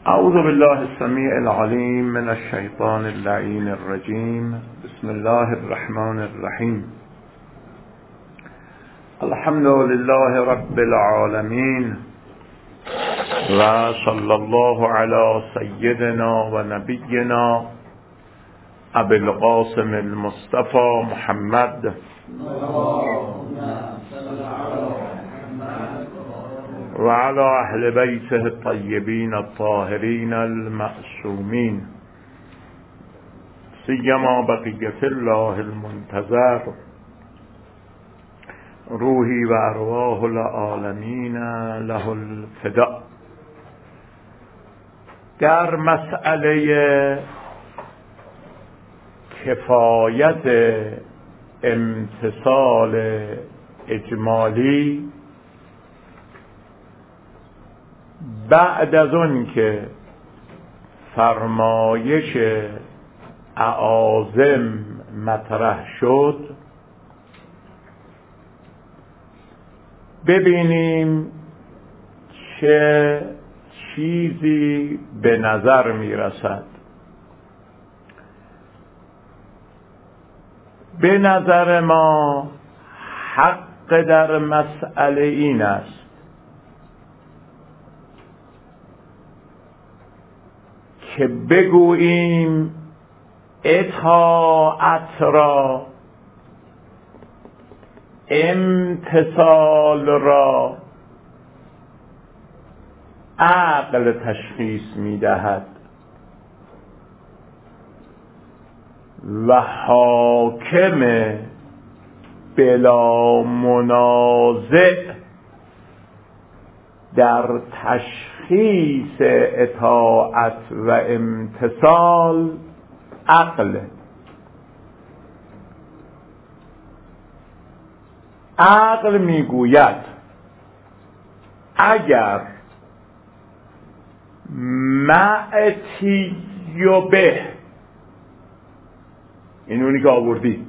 اعوذ بالله السمیع العلیم من الشیطان اللعین الرجیم. بسم الله الرحمن الرحیم. الحمد لله رب العالمین و صلی الله علی سیدنا و نبینا ابی القاسم المصطفى محمد و علی اهل بیته الطیبین الطاهرین المعصومین، سیما بقیت الله المنتظر روحی و ارواح العالمین له الفداء. در مسئله کفایت امتثال اجمالی، بعد از اون که فرمایش اعاظم مطرح شد، ببینیم چه چیزی به نظر می رسد. به نظر ما حق در مسئله این است که بگوییم اطاعت را، امتثال را عقل تشخیص می‌دهد و حاکم بلا منازع در تشخیص اطاعت و امتثال عقل. عقل میگوید اگر معتی به، این اونی که آوردی،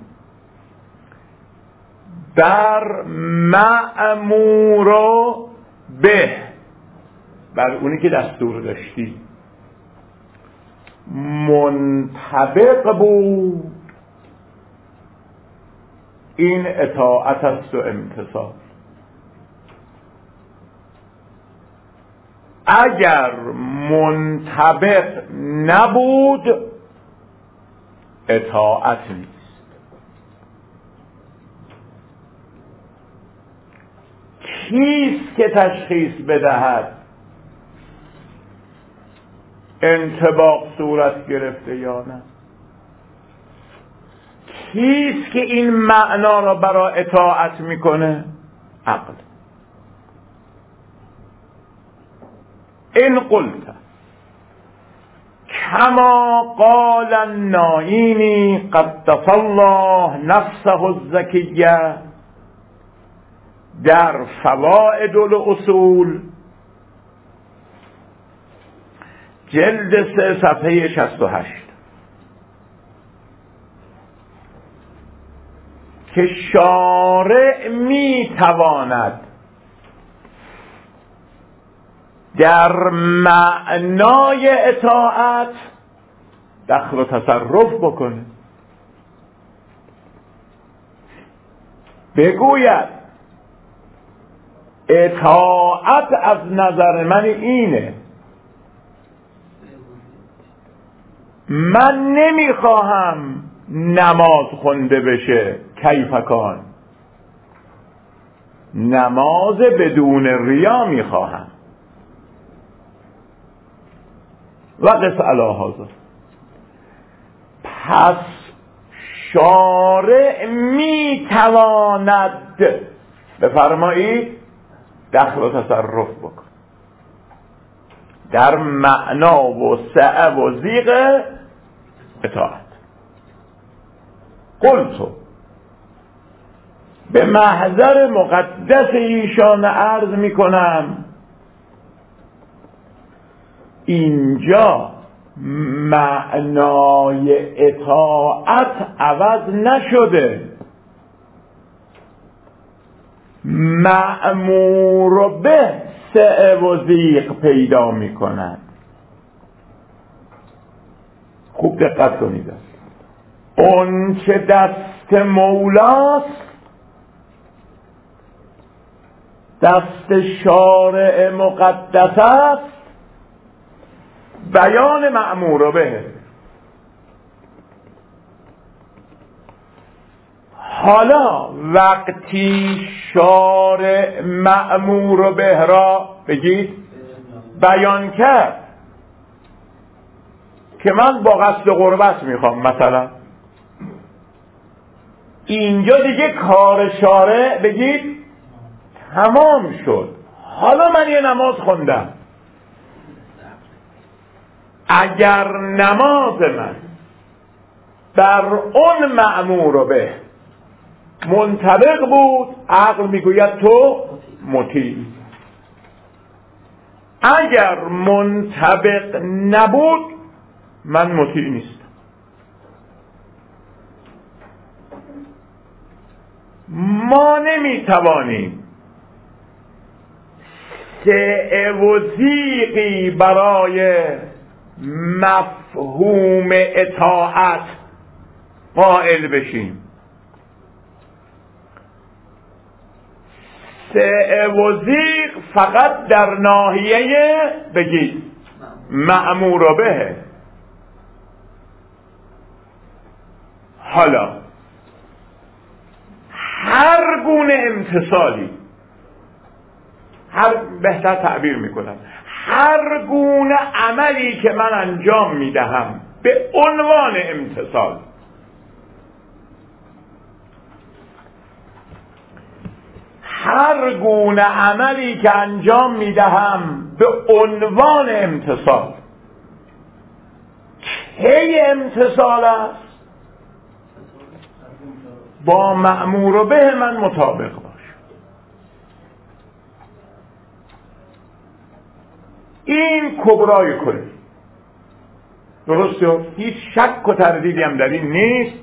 بر مأمور به، بر اونی که دستور داشتی، منطبق بود، این اطاعت است و امتثال. اگر منطبق نبود، اطاعت نیست. کیست که تشخیص بدهد انطباق صورت گرفته یا نه؟ کیست که این معنا را برای اطاعت میکنه؟ عقل. این قلت کما قال النائینی قدس الله نفسه الزکیه در فوائد الاصول جلد 3 صفحه 68 که شارع میتواند در معنای اطاعت دخل و تصرف بکنه، بگوید اطاعت از نظر من اینه، من نمیخواهم نماز خونده بشه کیفکان، نماز بدون ریا میخواهم و قس علی هذا. پس شارع میتواند، بفرمایید، دخل و تصرف بکن در معنا و سعه و زیغ اطاعت. قلتو، به محضر مقدس ایشان عرض میکنم اینجا معنای اطاعت عوض نشده، مأمور به سعه و ضیق پیدا می کند. خوب دقت کنید. اون چه دست مولاست دست شارع مقدس است بیان مأمور به. حالا وقتی شارع مأمور به را بگید بیان کرد که من با قصد قربت میخوام، مثلا اینجا دیگه کار شارع بگید تمام شد. حالا من یه نماز خوندم، اگر نماز من بر اون مأمور به منطبق بود، عقل میگوید تو مطیع. اگر منطبق نبود من مطیع نیستم. ما نمیتوانیم سعی و ضیقی برای مفهوم اطاعت قائل بشیم. سعی و ضیق فقط در ناحیه بگید مأمور به. حالا هر گونه امتثالی، بهتر تعبیر میکنم، هر گونه عملی که من انجام میدهم به عنوان امتثال، هر گونه عملی که انجام میدهم به عنوان امتثال، کی امتثال است؟ با مأمور به من مطابق باش. این کبرای کلی، درسته؟ هیچ شک و تردیدی هم در این نیست.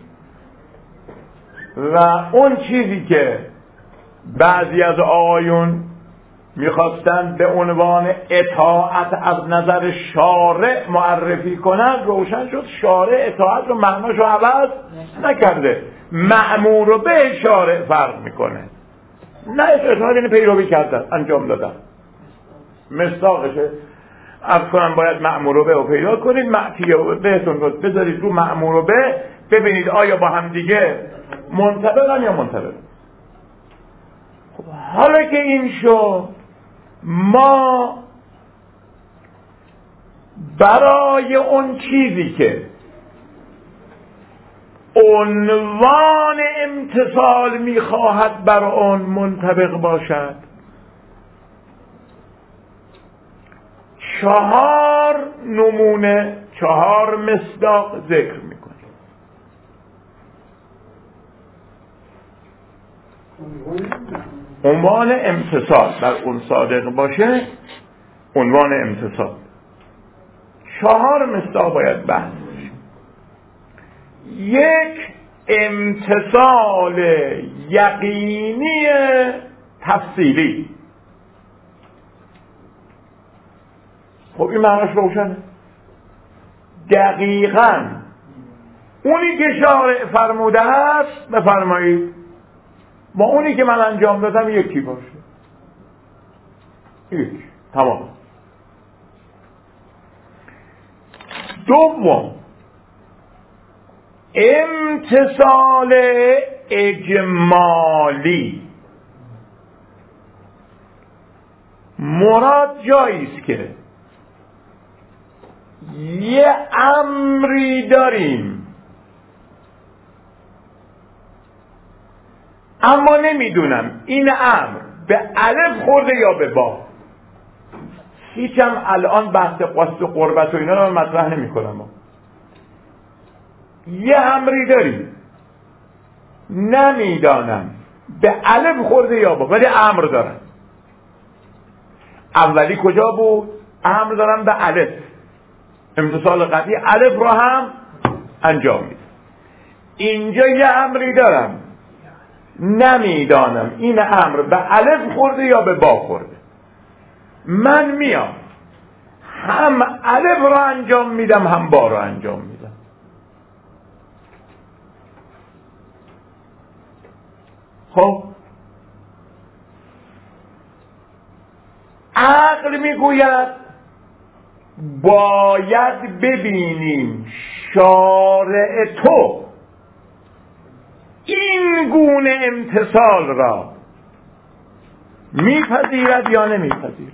و اون چیزی که بعضی از آقایون میخواستن به عنوان اطاعت از نظر شارع معرفی کنن، روشن شد شارع اطاعت رو معناشو عوض نکرده. مأمور به شارع فرق میکنه. نه اطاعت یعنی پیروی کردن، انجام دادن، مصداقشه. عرض کنم باید مأمور به رو پیدا کنید، معطیه بهتون بذارید رو مأمور به، ببینید آیا با هم دیگه منطبقن یا منطبق. خب حالا که این شد، ما برای اون چیزی که عنوان امتثال میخواهد بر آن منطبق باشد 4 نمونه، 4 مصداق ذکر میکنیم. عنوان امتثال بر اون صادق باشه، عنوان امتثال 4 مصداق باید بحث بشه. 1 امتثال یقینی تفصیلی. خب این معناش روشنه. دقیقاً اونی که شارع فرموده است بفرمایید با اونی که من انجام دادم یکی باشه. یک. تمام. دوم، امتثال اجمالی. مراد جایی است که یه امری داریم اما نمیدونم این امر به الف خورده یا به با. هیچم الان بحث قصد و قربت و اینا رو مطرح نمی کنم. یه امری داریم نمیدانم به الف خورده یا با، ولی امر دارم. اولی کجا بود؟ امر دارم به الف، امتثال قطعی الف رو هم انجام میدم. اینجا یه امری دارم نمیدانم این امر به الف خورده یا به با خورده. من میام هم الف رو انجام میدم هم با رو انجام میدم. خب عقل میگوید باید ببینیم شارع تو این گونه امتثال را میپذیرد یا نمیپذیرد.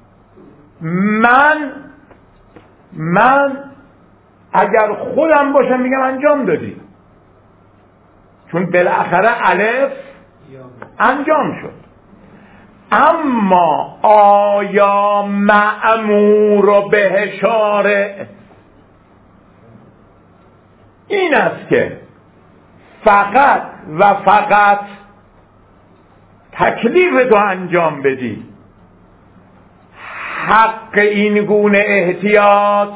من اگر خودم باشم میگم انجام دادی، چون بالاخره الف انجام شد. اما آیا مأمور به شارع این است که فقط و فقط تکلیف تو انجام بدی، حق این گونه احتیاط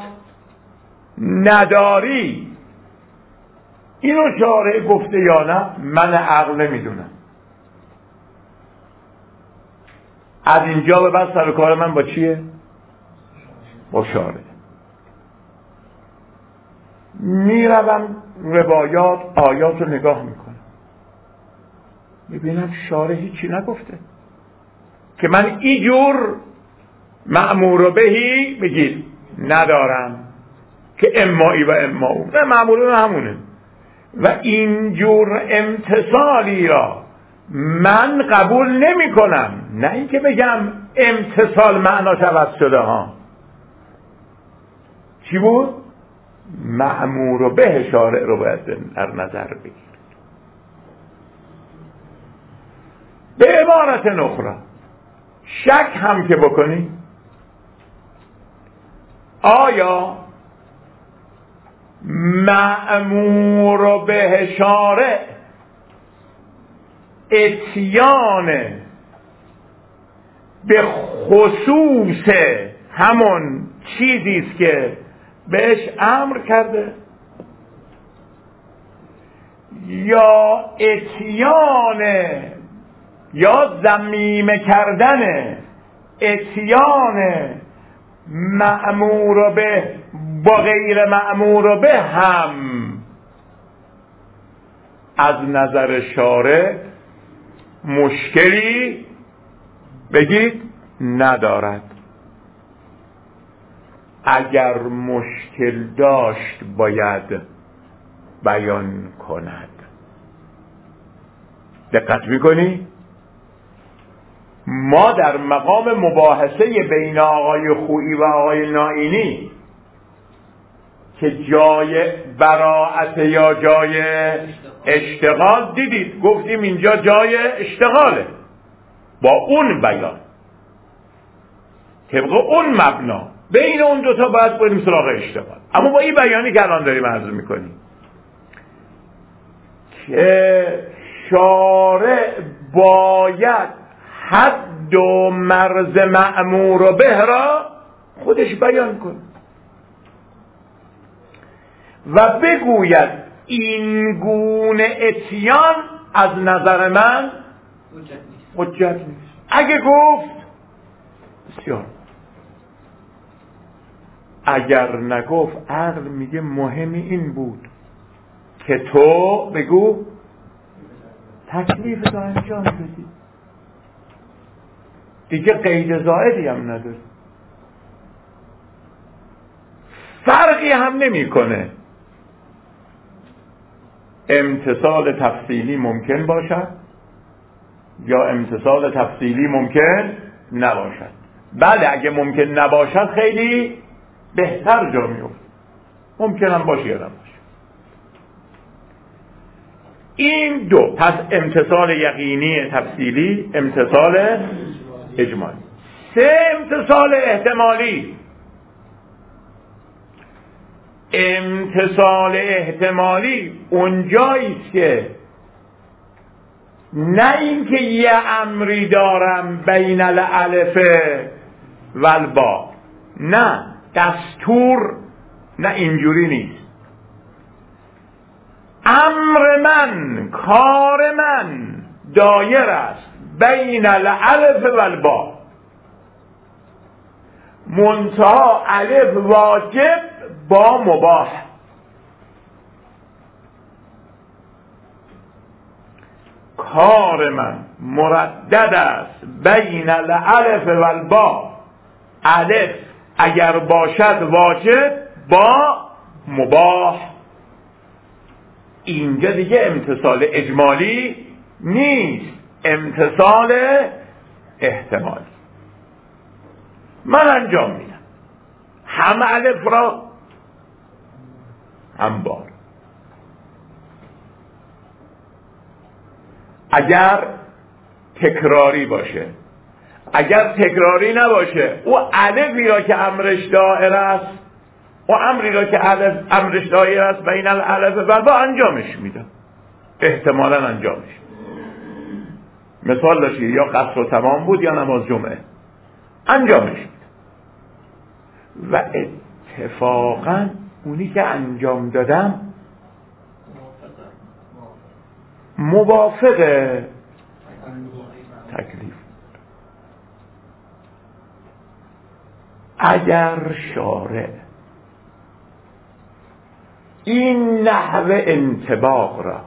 نداری؟ اینو شارع گفته یا نه؟ من عقل نمیدونم. از اینجا به بعد سر کار من با چیه؟ با شارع. میروم روایات آیات رو نگاه میکنم، میبینم شارع هیچی نگفته که من اینجور مأمور بهی بگید ندارم که امایی و اماو نه، مأمورون همونه و اینجور امتصالی را من قبول نمی کنم. نه اینکه بگم امتصال معناش عوض شده ها. چی بود؟ مأمور به شارع رو باید در نظر بگیر. به عبارت اخرى شک هم که بکنی آیا مأمور به شارع اتیان به خصوص همون چیزی است که بهش امر کرده، یا اتیان یا ضمیم کردن اتیان مأمور به با غیر مأمور به هم از نظر شارع مشکلی بگید ندارد. اگر مشکل داشت باید بیان کند. دقت میکنی؟ ما در مقام مباحثه بین آقای خویی و آقای نائینی که جای براءت یا جای اشتغال دیدید، گفتیم اینجا جای اشتغاله با اون بیان طبق اون مبنا، بین اون دوتا باید بریم سراغ اشتغال. اما با این بیانی که الان داریم عرض میکنیم که شارع باید حد و مرز مأمور به را خودش بیان کنه و بگوید این گونه اتیان از نظر من حجت نیست. اگه گفت بسیار، اگر نگفت عقل میگه مهمی این بود که تو بگو تکلیف تو انجام بدی، دیگه قید زائدی هم نداره، فرقی هم نمیکنه. امتصال تفصیلی ممکن باشد یا امتصال تفصیلی ممکن نباشد. بله اگه ممکن نباشد خیلی بهتر جا میفته، ممکن هم باشه یا نباشه. این دو، پس امتصال یقینی تفصیلی، امتصال اجمالی. سه، امتصال احتمالی. امتصال احتمالی اونجاییست که نه اینکه یه امری دارم بین الالف و البا، نه دستور، نه اینجوری نیست. امر من، کار من دایر است بین الالف و البا، منتها الف واجب با مباح. کار من مردد است بین الالف و البا، الف اگر باشد واجب با مباح. اینجا دیگه امتصال اجمالی نیست، امتصال احتمالی. من انجام میدم هم الف را هم با. اگر تکراری باشه، اگر تکراری نباشه، او الفی را که امرش دائره است، و امری را که امرش دائره است بین الالف و البا انجامش میدم، احتمالا انجامش. مثال داشتی یا قصر و تمام بود یا نماز جمعه، انجامش میدم. و اتفاقا اونی که انجام دادم موافق تکلیف. اگر شارع این نحو انطباق را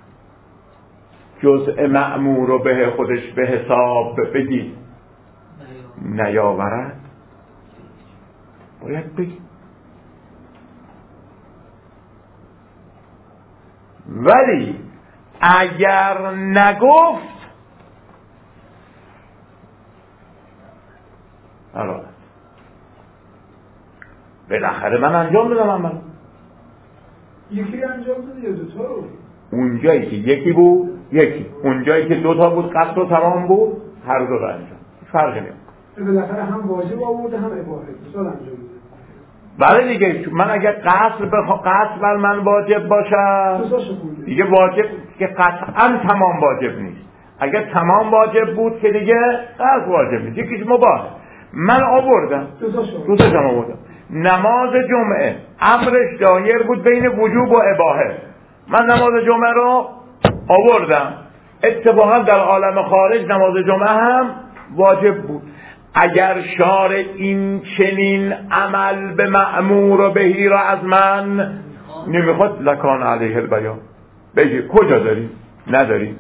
جزء مأمور رو به خودش به حساب بگی نیاورد، باید بگی. ولی اگر نگفت بالاخره من انجام دادم عمل. یکی انجام دادی یا دوتا رو؟ اونجایی که یکی بود یکی، اونجایی که دوتا بود قصد و تمام بود هر دو رو انجام. فرقی نمیکنه. بالاخره هم واجب آورده هم اباحه، دوتا انجام داده. بله دیگه، من اگر قصد بر من واجب باشم دیگه واجب که قطعا تمام واجب نیست. اگر تمام واجب بود که دیگه قصد واجب نیست، یکیش مباهه. من آوردم دوتاشم آوردم. نماز جمعه امرش دایر بود بین وجوب و اباحه، من نماز جمعه رو آوردم. اتفاقا در عالم خارج نماز جمعه هم واجب بود. اگر شارع این چنین عمل به مأمور و بهی را از من نمیخواد لکان علیه البیان، بگی کجا داری؟ نداری.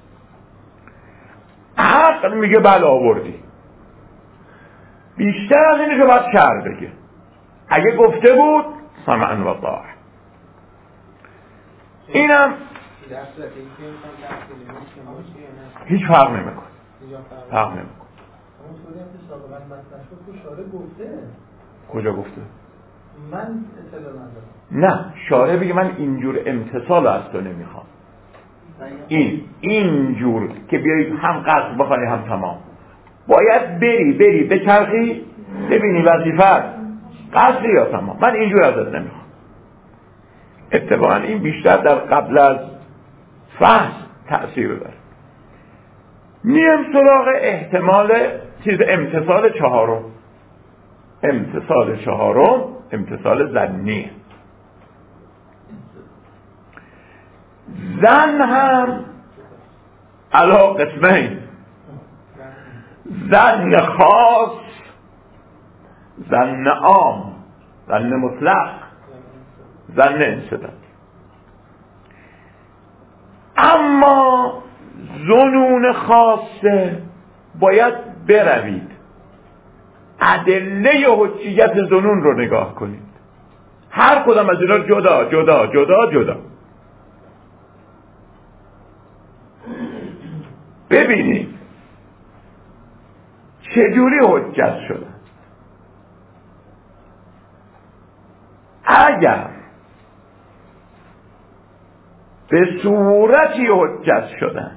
عقل میگه بله آوردی. بیشتر از اینه که باید شرع بگه. اگه گفته بود سمعا و طاعه. اینم هیچ فرق نمیکنه. فرق نمیکنه. کجا گفته؟ من اطلاع ندارم. نه، شارع بگه من اینجور امتصال از تو نمیخوام. اینجور که بیایی هم قصد بخوانی هم تمام، باید بری بچرخی ببینی وظیفت قصدی یا تمام. من اینجور ازت نمیخوام. اتفاقا این بیشتر در قبل از فحص تأثیر داره. میم سراغ احتمال امتصال چهارم. امتصال چهارم امتصال ظنی. ظن هم علا قسمین، ظن خاص، ظن عام، ظن مطلق، ظن انصداد. اما ظنون خاصه باید بروید ادله حجیت ظنون رو نگاه کنید. هر کدام از اینا جدا جدا جدا جدا ببینید چجوری حجت شده. اگر به صورتی حجت شدن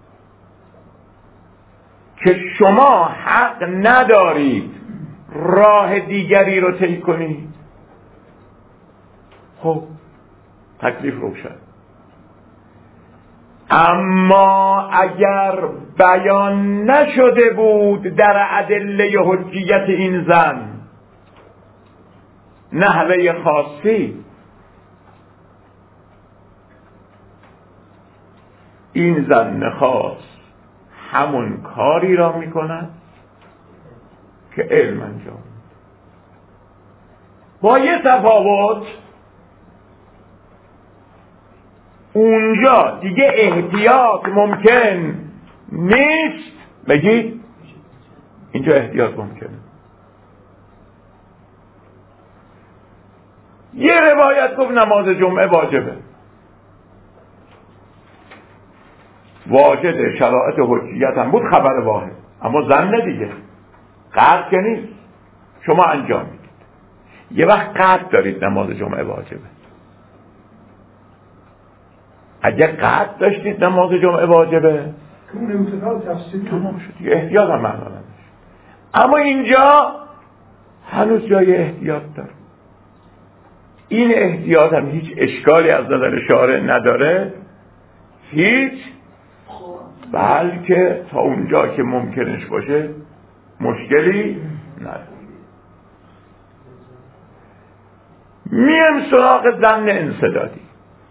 که شما حق ندارید راه دیگری رو طی کنید، خب تکلیف روشن. اما اگر بیان نشده بود در ادله حجیت این زن نحوه خاصی، این زن خاص همون کاری را میکند که علم انجام. با یه تفاوت، اونجا دیگه احتیاط ممکن نیست. بگید اینجا احتیاط ممکنه. یه روایت گفت نماز جمعه واجبه، واجد شرایط حجیت هم بود، خبر واحد، اما ظن دیگه، قطع که نیست. شما انجام میدید، یه وقت قطع دارید نماز جمعه واجبه. اگه قطع داشتید نماز جمعه واجبه اون امتثال تفصیلی تمام شد، یه احتیاط هم معنا نداشت. اما اینجا هنوز جای احتیاط داره. این احتیاط هم هیچ اشکالی از نظر شارع نداره، هیچ، بلکه تا اونجا که ممکنش باشه مشکلی نداره. میم سراغ ظن انسدادی.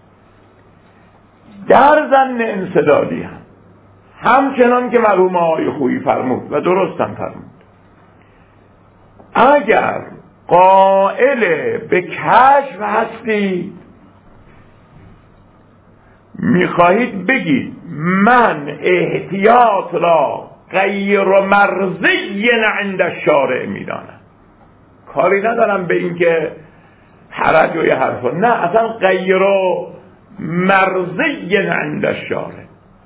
در ظن انسدادی هم همچنان که مرحوم آقای خویی فرمود و درست هم فرمود، اگر قائل به کشف هستی میخواهید بگید من احتیاط را غیر مرضی عند الشارع میدانم، کاری ندارم به این که حرج و یه حرفا، نه، اصلا غیر مرضی عند الشارع.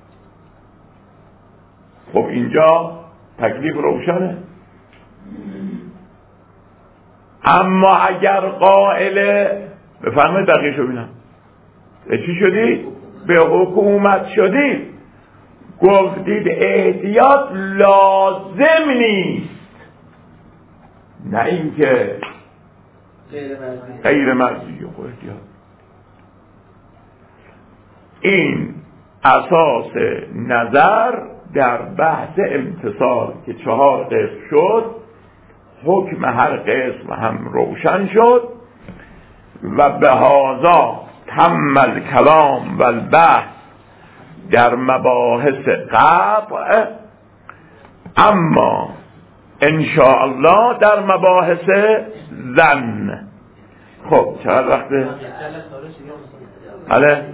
خب اینجا تکلیف روشنه. اما اگر قائل، بفرمایید دقیق شو بینم چی شدید؟ به حکومت شدید، گفتید احتیاط لازم نیست، نه اینکه غیر مرضی و احتیاط. این اساس نظر در بحث امتصال که 4 قسم شد، حکم هر قسم هم روشن شد و به هذا تم الکلام و البحث در مباحث قطع. اما ان شاء الله در مباحث ظن. خب چقدر وقته؟ بله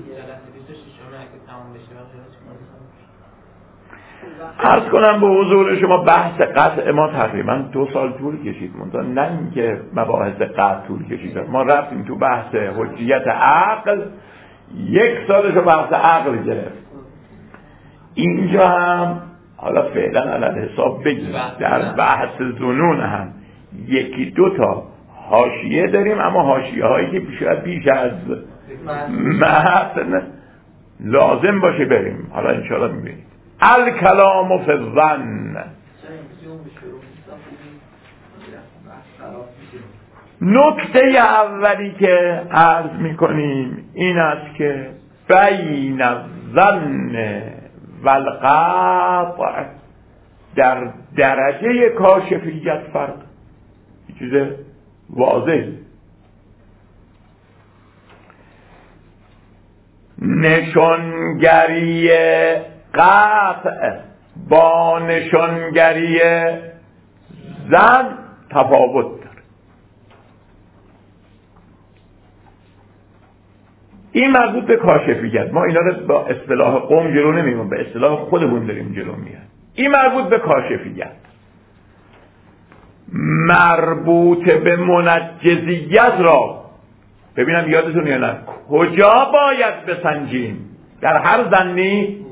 عرض کنم به حضور شما بحث قطع ما تقریبا 2 سال طول کشید، منتها نه اینکه مباحث قطع طول کشید، ما رفتیم تو بحث حجیت عقل، 1 سالش رو بحث عقل گرفت. اینجا هم حالا فعلا علل حساب بگیم در بحث ظنون هم 1-2 تا حاشیه داریم، اما حاشیه هایی که بیش از متن لازم باشه بریم. حالا انشاءالله میبینیم. الکلام فی الظن. نکته اولی که عرض میکنیم این است که بین الظن و القطع در درجه کاشفیت فرق، چیز واضح. نشانگری قطع با نشانگری ظن تفاوت داره. این مربوط به کاشفیت، ما اینا رو با اصطلاح قوم جلو نمیگیم، به اصطلاح خودمون داریم جلو میاد. این مربوط به کاشفیت. مربوط به منجزیت را ببینم یادتون یا نه، کجا باید بسنجیم؟ در هر ظنی؟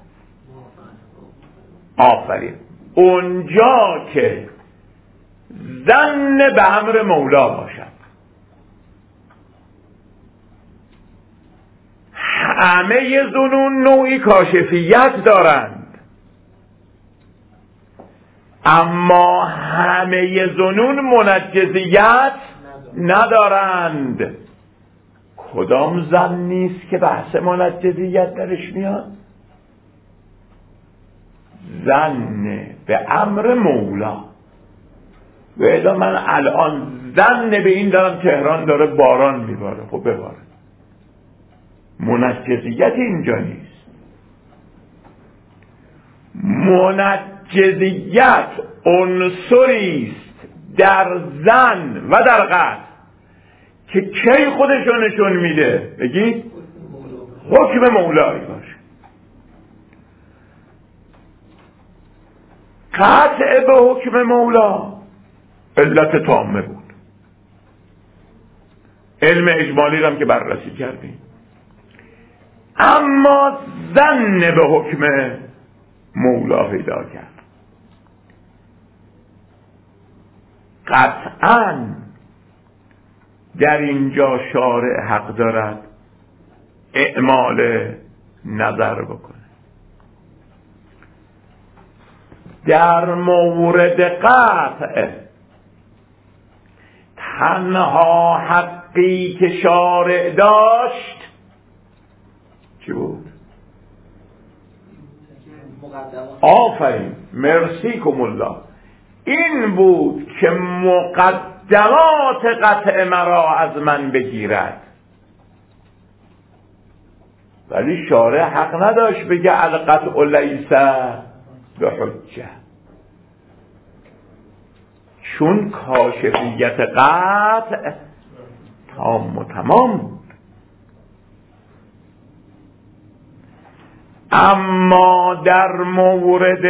آفرین، اونجا که ظن به امر مولا باشد. همه ظنون نوعی کاشفیت دارند، اما همه ظنون منجزیت ندارند. کدام ظن نیست که بحث منجزیت درش میاد؟ ظن به امر مولا. و اذا من الان ظن به این دارم تهران داره باران میباره، خب بباره، منجزیت اینجا نیست. منجزیت عنصری است در ظن و در قطع که کی خودشو نشون میده؟ بگید حکم مولایی باشه. قطع به حکم مولا علت تامه بود. علم اجمالی هم که بررسی کردیم. اما ظن به حکم مولا پیدا کرد. قطعاً در اینجا شارع حق دارد اعمال نظر بکنه. در مورد قطع تنها حقی که شارع داشت چی بود؟ آفرین، مرسی کم الله. این بود که مقدمات قطع مرا از من بگیرد. ولی شارع حق نداشت بگه القطع لیس بحجه، چون کاشفیت قطع تام و تمام بود. اما در مورد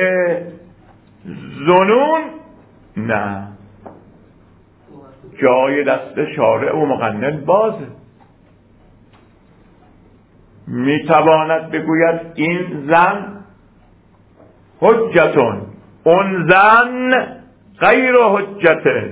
ظنون نه، جای دست شارع و مقنن بازه. میتواند بگوید این زن حجتون، اون زن غیر حجته.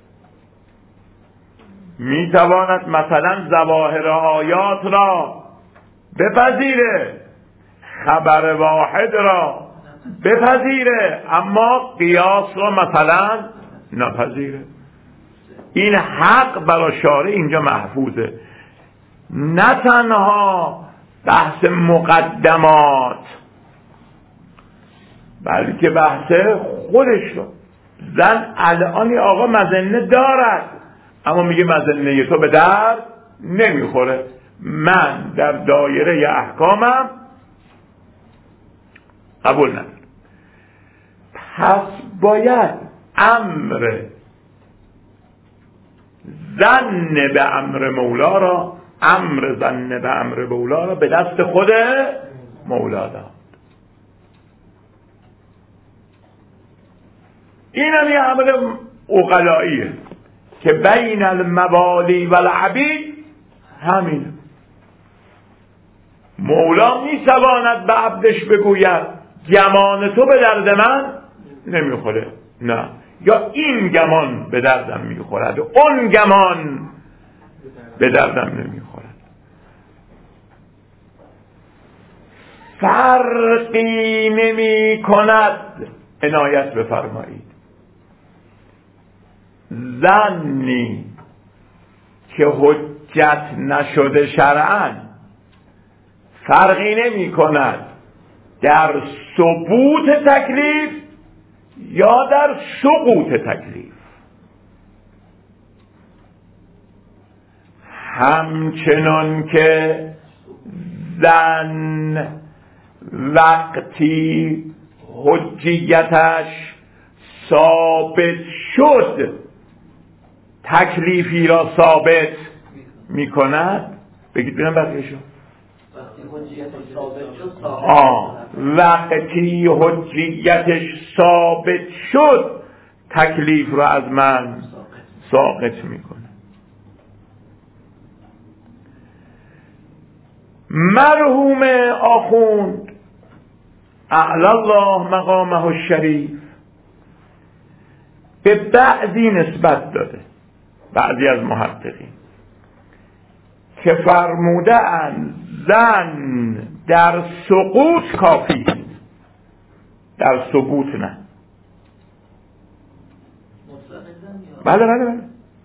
میتواند مثلا ظواهر آیات را بپذیره، خبر واحد را بپذیره، اما قیاس را مثلا نپذیره. این حق برای شارع اینجا محفوظه. نه تنها بحث مقدمات، بلکه بحث خودش رو. زن الان آقا مظنه دارد، اما میگه مظنه تو به درد نمیخوره، من در دایره احکامم قبول ندارم. پس باید امر ظن به امر مولا را، امر ظن به امر مولا را به دست خود مولا داد. این هم یه عمل عقلاییه که بین الموالی و العبید همینه. مولا میتواند به عبدش بگوید گمان تو به درد من نمیخوره، نه، یا این گمان به دردم میخورد و اون گمان به دردم نمیخورد. فرقی نمی کند، عنایت بفرمایید، ظنی که حجت نشده شرعاً فرقی نمی کند در ثبوت تکلیف یا در سقوط تکلیف. همچنان که ظن وقتی حجیتش ثابت شد تکلیفی را ثابت می کند. بگید بینم بقیه شد. وقتی حجیتش ثابت شد تکلیف را از من ساقط می کنه. مرحوم آخوند اعلی الله مقامه الشریف به بعضی نسبت داده، بعضی از محققین، که فرمودند زن در سقوط کافی، در ثبوت نه. بله بله بله،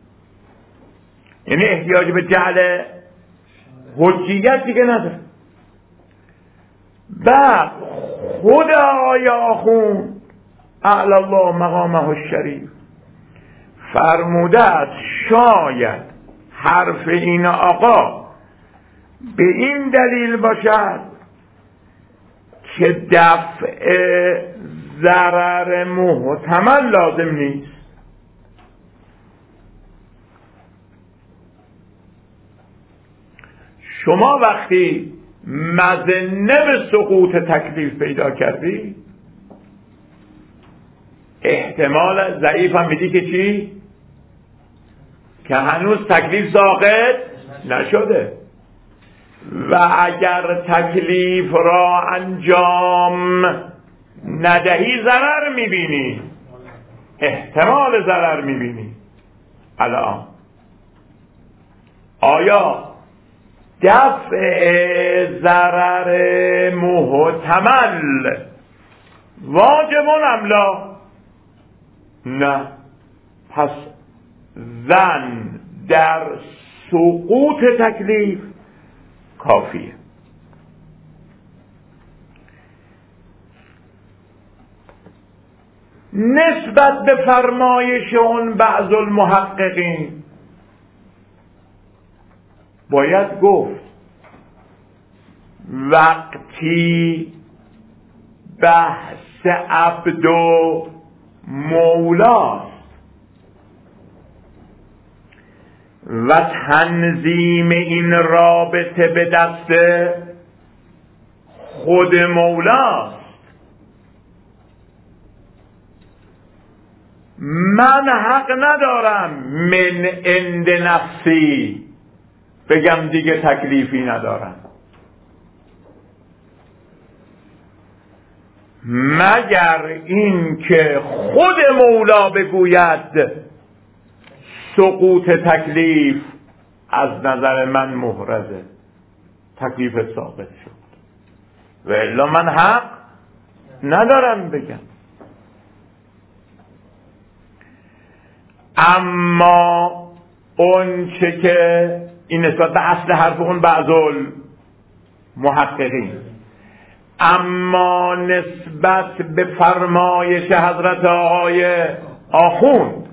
یعنی احتیاج به جعل حجیت دیگه نداره. بعد خود آقای آخوند اعلی الله مقامه الشریف فرموده است شاید حرف این آقا به این دلیل باشد که دفع ضرر محتمل لازم نیست. شما وقتی مظنه به سقوط تکلیف پیدا کردی، احتمال ضعیف هم میدی که چی؟ که هنوز تکلیف ساقط نشده و اگر تکلیف را انجام ندهی ضرر میبینی، احتمال ضرر میبینی. الان آیا دفع ضرر محتمل واجب ام لا؟ نه. پس ظن در سقوط تکلیف کافیه. نسبت به فرمایش اون بعض المحققین باید گفت وقتی بحث عبد و مولاست و تنظیم این رابطه به دست خود مولاست، من حق ندارم من عند نفسی بگم دیگه تکلیفی ندارم، مگر این که خود مولا بگوید سقوط تکلیف از نظر من محرزه، تکلیف ثابت شد و الا من حق ندارم بگم. اما اون چه که این نسبت به اصل حرف اون بعضل محققین، اما نسبت به فرمایش حضرت آقای آخوند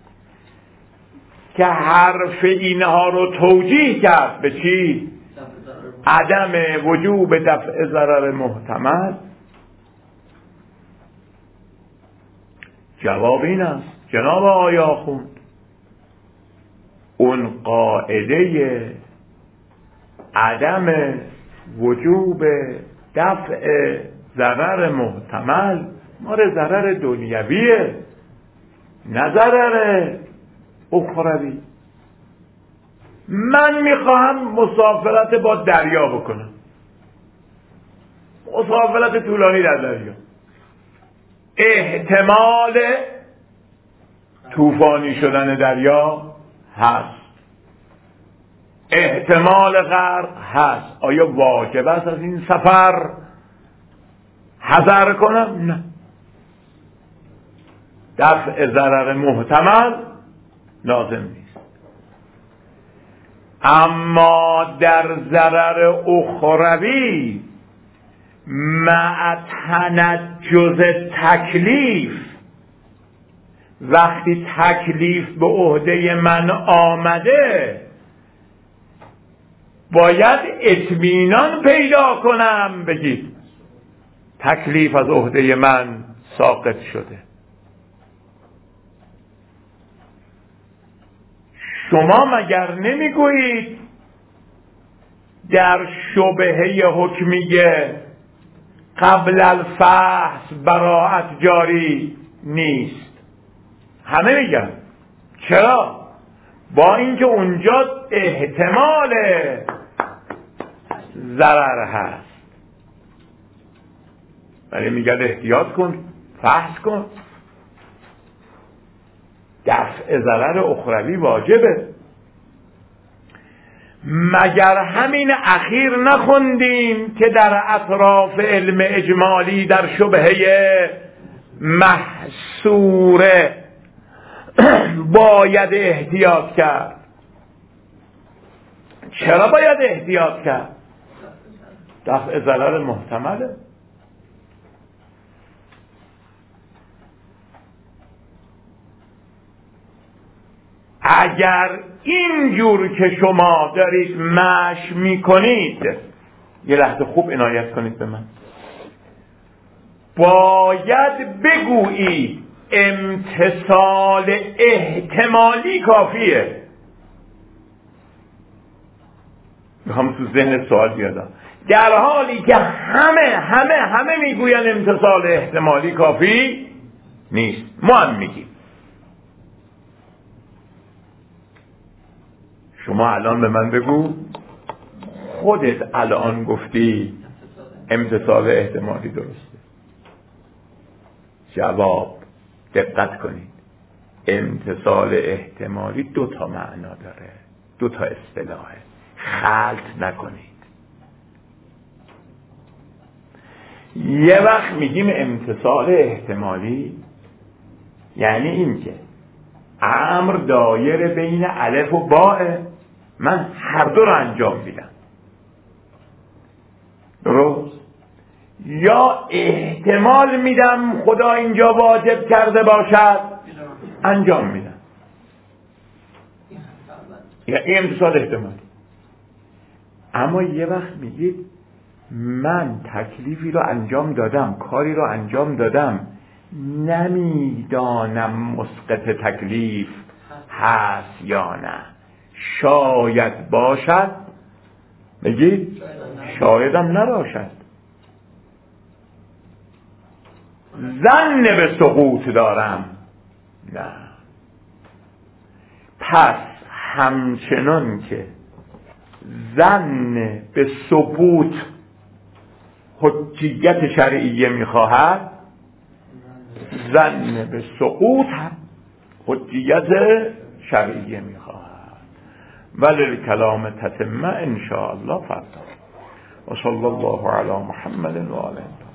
که حرف اینها رو توجیه کرد به چی؟ عدم وجوب دفع ضرر محتمل، جواب این است جناب آقای آخوند اون قاعده عدم وجوب دفع ضرر محتمل مال ضرر دنیویه نه ضرر اخروی. من میخواهم مسافرت با دریا بکنم، مسافرت طولانی در دریا، احتمال طوفانی شدن دریا هست، احتمال غرق هست. آیا واجب است از این سفر حذر کنم؟ نه. دفع ضرر محتمل لازم نیست. اما در ضرر اخروی مع تنجز تکلیف، وقتی تکلیف به عهده من آمده باید اطمینان پیدا کنم بگید تکلیف از عهده من ساقط شده. شما مگر نمیگویید در شبهه حکمیه قبل الفحص براءت جاری نیست؟ همه میگن. چرا؟ با اینکه اونجا احتمال ضرر هست، ولی میگن احتیاط کن، فحص کن، دفع ضرر اخروی واجبه. مگر همین اخیر نخوندیم که در اطراف علم اجمالی در شبهه محصوره باید احتیاط کرد؟ چرا باید احتیاط کرد؟ دفع ضرر محتمله. اگر اینجور که شما دارید مشی میکنید، یه لحظه خوب عنایت کنید به من، باید بگویید امتصال احتمالی کافیه. میخوام تو ذهن سوال بیادم، در حالی که همه میگوین امتصال احتمالی کافی نیست. ما هم میگیم. شما الان به من بگو خودت الان گفتی امتصال احتمالی درسته. جواب دقت کنید، امتصال احتمالی 2 تا معنا داره، 2 تا اصطلاحه، خلط نکنید. یه وقت میگیم امتصال احتمالی یعنی این که امر دایر بین الف و باء، من هر دو رو انجام میدم، درست؟ یا احتمال میدم خدا اینجا واجب کرده باشد، انجام میدم. این امتصال احتمالی. اما یه وقت میگید من تکلیفی رو انجام دادم، کاری رو انجام دادم، نمیدانم مسقط تکلیف هست یا نه، شاید باشد، میگید شایدم نباشد، ظن به سقوط دارم، نه. پس همچنان که ظن به سقوط حجیت شرعیه میخواهد، ظن به سقوط هم حجیت شرعیه میخواهد. وللکلام تتمه ان شاء الله فردا. و صلی الله علی محمد و آله.